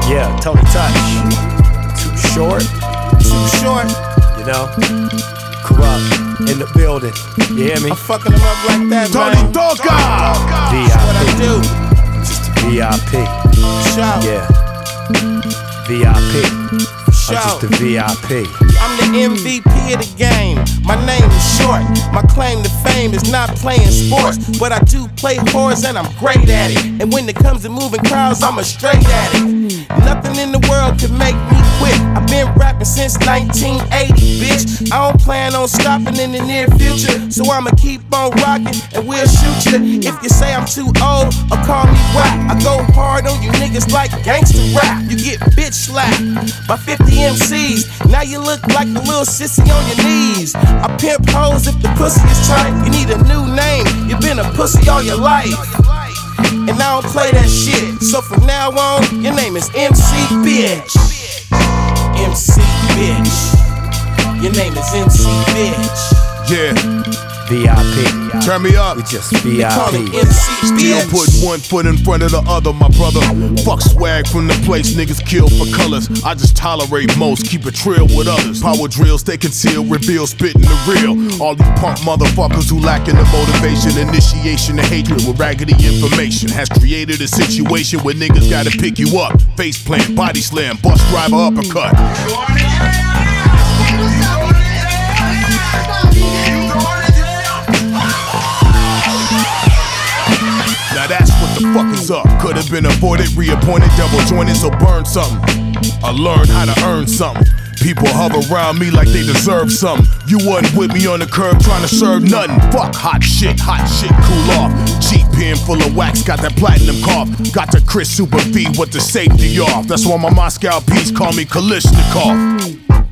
Yeah, Tony Touch. Too short. Too short. You know? Corrupt in the building. You hear me? I'm fucking them up like that, Tony man. Dogga. VIP. What I do. I'm just a VIP. Shout. Yeah. VIP. I'm just a VIP. I'm the MVP of the game. My name is short. My claim to fame is not playing sports, but I do play horse and I'm great at it. And when it comes to moving crowds, I'm a straight at it. Nothing in the world can make me quit. I've been rapping since 1980, bitch. I don't plan on stopping in the near future, so I'ma keep on rocking and we'll shoot you. If you say I'm too old or call me whack, I go hard on you niggas like gangsta rap. You get bitch slapped by 50 MCs. Now you look like a little sissy on your knees. I pimp hoes if the pussy is tight. You need a new name. You been a pussy all your life. And I don't play that shit. So from now on, your name is MC Bitch. MC Bitch. Your name is MC Bitch. Yeah. VIP. Turn me up. We just Call me VIP. MC Still Bitch. put one foot in front of the other, my brother. Fuck swag from the place niggas kill for colors. I just tolerate most, keep it trill with others. Power drills, they conceal, reveal, spitting the real. All these punk motherfuckers who lacking the motivation, initiation, and hatred with raggedy information has created a situation where niggas gotta pick you up. Face plant, body slam, bus driver uppercut. Now that's what the fuck is up. Could've been avoided, reappointed, double jointed, so burn something. I learned how to earn something. People hover around me like they deserve something. You wasn't with me on the curb trying to serve nothing. Fuck hot shit, cool off. Cheap pen full of wax, got that platinum cough. Got the Chris Super V with the safety off. That's why my Moscow piece call me Kalishnikov.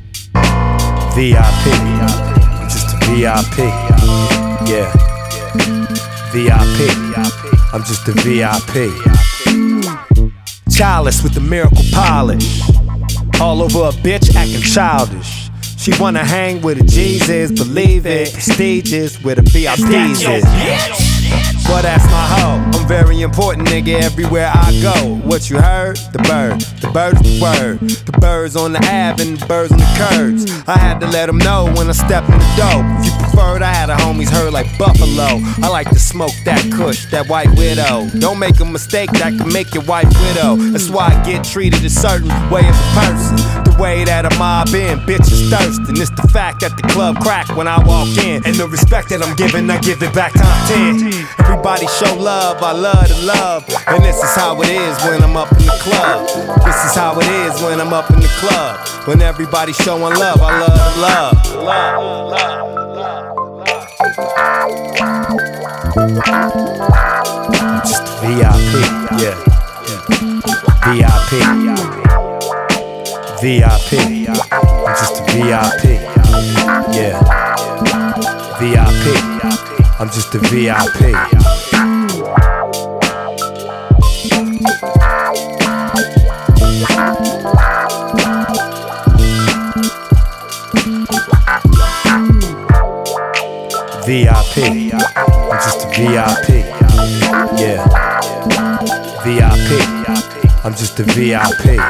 VIP. I'm just a VIP. Yeah. VIP. I'm just a VIP. Childless with the miracle polish. All over a bitch acting childish. She wanna hang with a Jesus, believe it. Prestigious with a VIPs is. But that's my hoe. I'm very important, nigga, everywhere I go. What you heard? The bird. The bird's the word. The birds on the Ave and the birds on the curbs. I had to let them know when I stepped in the door. If you preferred, I had a homies heard like Buffalo. I like to smoke that kush, that white widow. Don't make a mistake that can make your wife widow. That's why I get treated a certain way as a person. The way that a mob in, bitches thirsting. It's the fact that the club crack when I walk in. And the respect that I'm giving, I give it back times 10. Everybody show love, I love to love. And this is how it is when I'm up in the club. This is how it is when I'm up in the club. When everybody showing love, I love to love. I'm just a VIP, yeah. VIP. VIP. I'm just a VIP, yeah. VIP. I'm just a VIP. VIP. I'm just a VIP. Yeah. VIP. I'm just a VIP.